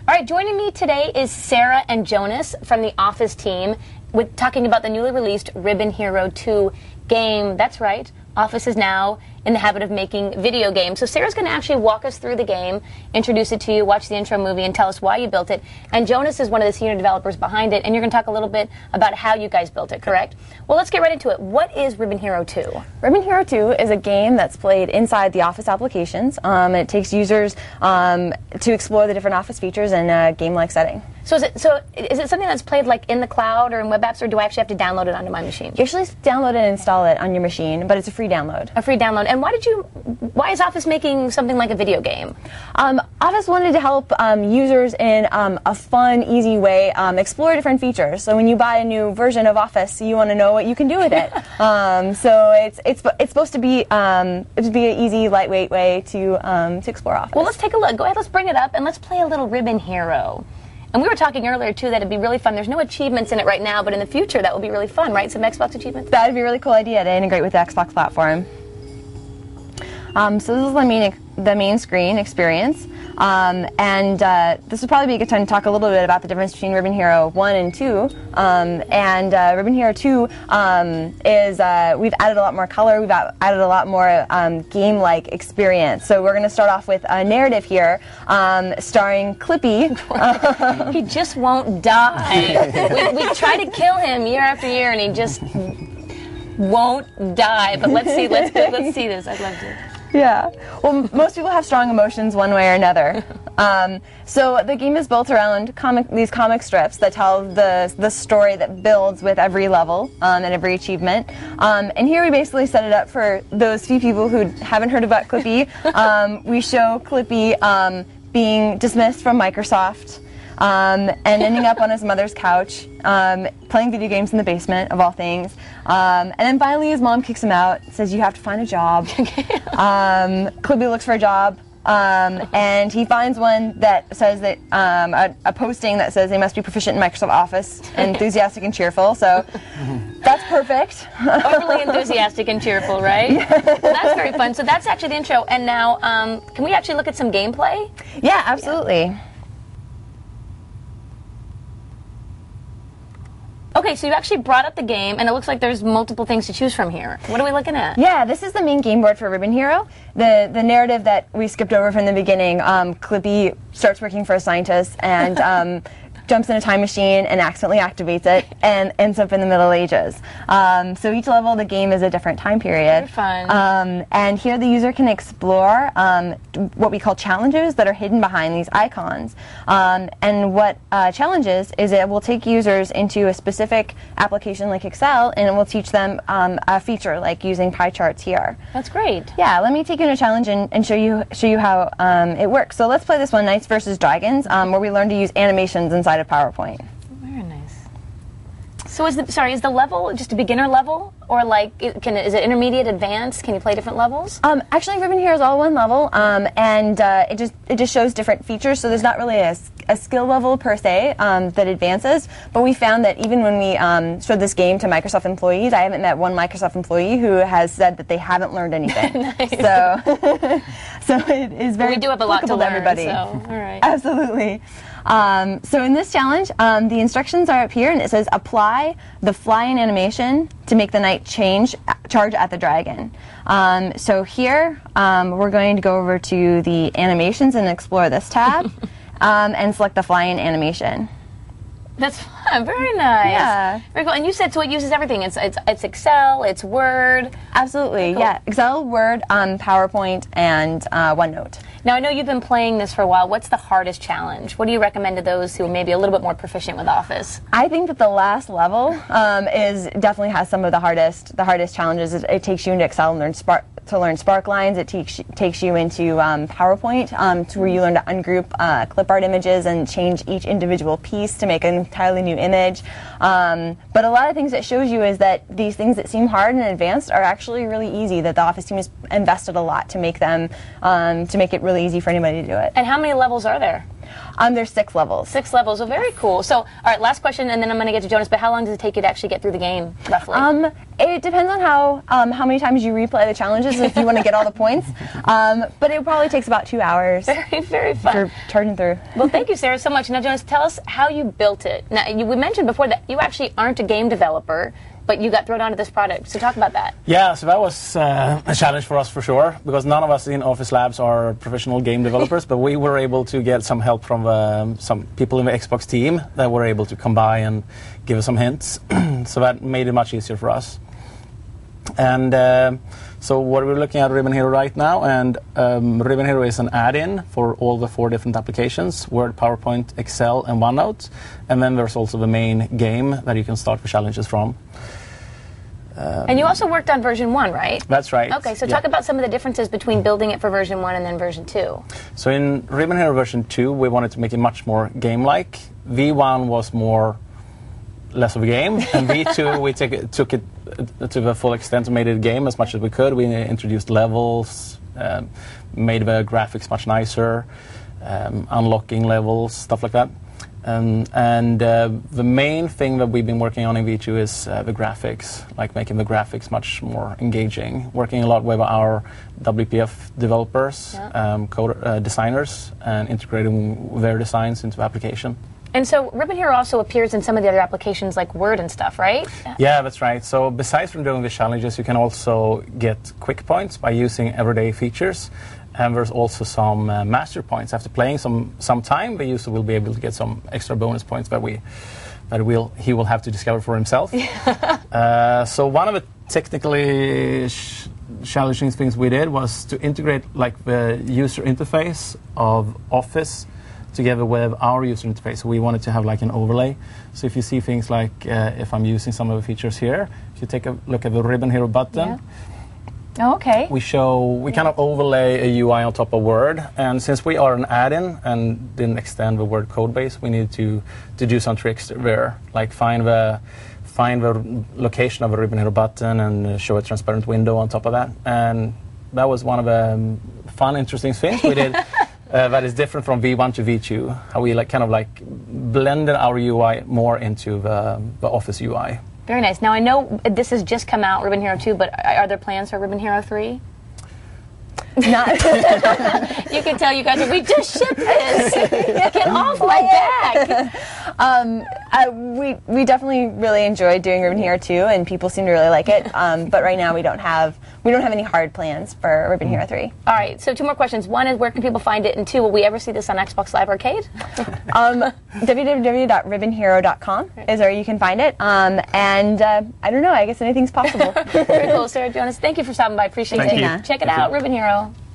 All right, joining me today is Sarah and Jonas from the Office team with talking about the newly released Ribbon Hero 2 game. That's right, Office is now in the habit of making video games. So Sarah's going to actually walk us through the game, introduce it to you, watch the intro movie, and tell us why you built it. And Jonas is one of the senior developers behind it, and you're going to talk a little bit about how you guys built it, correct? Well, let's get right into it. What is Ribbon Hero 2? Ribbon Hero 2 is a game that's played inside the Office applications. It takes users to explore the different Office features in a game-like setting. So is it something that's played like in the cloud or in web apps, or do I actually have to download it onto my machine? You actually download and install it on your machine, but it's a free download. A free download. And why is Office making something like a video game? Office wanted to help users in a fun, easy way explore different features. So when you buy a new version of Office, you want to know what you can do with it. So it's supposed to be an easy, lightweight way to explore Office. Well, let's take a look. Go ahead, let's bring it up, and let's play a little Ribbon Hero. And we were talking earlier, too, that it'd be really fun. There's no achievements in it right now, but in the future, that would be really fun, right? Some Xbox achievements? That would be a really cool idea to integrate with the Xbox platform. So this is the main screen experience. This would probably be a good time to talk a little bit about the difference between Ribbon Hero 1 and 2. Ribbon Hero 2 is, we've added a lot more color, we've added a lot more game-like experience. So we're going to start off with a narrative here, starring Clippy. He just won't die. we try to kill him year after year, and he just won't die. But let's see this. I'd love to. Yeah. Well, most people have strong emotions one way or another. So the game is built around these comic strips that tell the story that builds with every level and every achievement. And here we basically set it up for those few people who haven't heard about Clippy. We show Clippy being dismissed from Microsoft. And ending up on his mother's couch, playing video games in the basement, of all things. And then finally his mom kicks him out, says you have to find a job. Clippy looks for a job, and he finds one that says that, a posting that says they must be proficient in Microsoft Office, enthusiastic and cheerful, so that's perfect. Overly enthusiastic and cheerful, right? Yeah. Well, that's very fun. So that's actually the intro, and now, can we actually look at some gameplay? Yeah, absolutely. Yeah. Okay, so you actually brought up the game, and it looks like there's multiple things to choose from here. What are we looking at? Yeah, this is the main game board for Ribbon Hero. The narrative that we skipped over from the beginning, Clippy starts working for a scientist and jumps in a time machine and accidentally activates it and ends up in the Middle Ages. So each level of the game is a different time period. Very fun. And here the user can explore what we call challenges that are hidden behind these icons. And what challenges is it will take users into a specific application like Excel, and it will teach them a feature like using pie charts here. That's great. Yeah, let me take you in a challenge and show you how it works. So let's play this one, Knights vs. Dragons, where we learn to use animations inside of PowerPoint. Very nice. So is the level just a beginner level, or like is it intermediate, advanced? Can you play different levels? Actually, Ribbon Hero is all one level, and it just shows different features. So there's not really a skill level per se that advances. But we found that even when we showed this game to Microsoft employees, I haven't met one Microsoft employee who has said that they haven't learned anything. Nice. So it is very we do have a lot to learn, everybody. So, all right. Absolutely. So in this challenge, the instructions are up here, and it says apply the fly-in animation to make the knight charge at the dragon. So here, we're going to go over to the animations and explore this tab, and select the fly-in animation. That's fun. Very nice. Yeah. Very cool. And you said so it uses everything. It's Excel, it's Word. Absolutely. Cool. Yeah. Excel, Word, PowerPoint, and OneNote. Now I know you've been playing this for a while. What's the hardest challenge? What do you recommend to those who are maybe a little bit more proficient with Office? I think that the last level definitely has some of the hardest challenges. It takes you into Excel and learn Spark lines. It takes you into PowerPoint, to where you learn to ungroup clip art images and change each individual piece to make an entirely new image. But a lot of things it shows you is that these things that seem hard and advanced are actually really easy. That the Office team has invested a lot to make them to make it really easy for anybody to do it. And how many levels are there? There's 6 levels. 6 levels. Oh, very cool. So, all right, last question, and then I'm going to get to Jonas. But how long does it take you to actually get through the game, roughly? It depends on how many times you replay the challenges if you want to get all the points. But it probably takes about 2 hours. Very, very fun. For charging through. Well, thank you, Sarah, so much. Now, Jonas, tell us how you built it. Now, we mentioned before that you actually aren't a game developer, but you got thrown onto this product. So talk about that. Yeah, so that was a challenge for us for sure, because none of us in Office Labs are professional game developers, but we were able to get some help from some people in the Xbox team that were able to come by and give us some hints. So that made it much easier for us. And so what we're looking at Ribbon Hero right now, and Ribbon Hero is an add-in for all the 4 different applications, Word, PowerPoint, Excel, and OneNote. And then there's also the main game that you can start the challenges from. And you also worked on version 1, right? That's right. Okay, so talk about some of the differences between building it for version 1 and then version 2. So in Ribbon Hero version 2, we wanted to make it much more game-like. V1 was less of a game, and V2 we took it to the full extent and made it a game as much as we could. We introduced levels, made the graphics much nicer, unlocking levels, stuff like that. The main thing that we've been working on in V2 is the graphics, like making the graphics much more engaging. Working a lot with our WPF developers, designers, and integrating their designs into the application. And so Ribbon Hero also appears in some of the other applications like Word and stuff, right? Yeah, that's right. So besides from doing the challenges, you can also get quick points by using everyday features. And there's also some master points. After playing some time, the user will be able to get some extra bonus points that he will have to discover for himself. So one of the technically challenging things we did was to integrate like the user interface of Office together with our user interface. So we wanted to have like an overlay. So if you see things like if I'm using some of the features here, if you take a look at the Ribbon Hero button. Oh, okay. We kind of overlay a UI on top of Word, and since we are an add-in and didn't extend the Word code base, we needed to do some tricks there, like find the location of a Ribbon Hero button and show a transparent window on top of that. And that was one of the fun, interesting things we did. That is different from V1 to V2, how we blended our UI more into the Office UI. Very nice. Now, I know this has just come out, Ribbon Hero 2, but are there plans for Ribbon Hero 3? Not. You can tell you guys, we just shipped this. Get off my back. We definitely really enjoyed doing Ribbon Hero 2, and people seem to really like it. But right now we don't have any hard plans for Ribbon Hero 3. All right. So 2 more questions. 1 is, where can people find it? And 2, will we ever see this on Xbox Live Arcade? www.ribbonhero.com is where you can find it. And I don't know. I guess anything's possible. Very cool, Sarah, Jonas. Thank you for stopping by. Appreciate it. Thank you. Check it out, Ribbon Hero.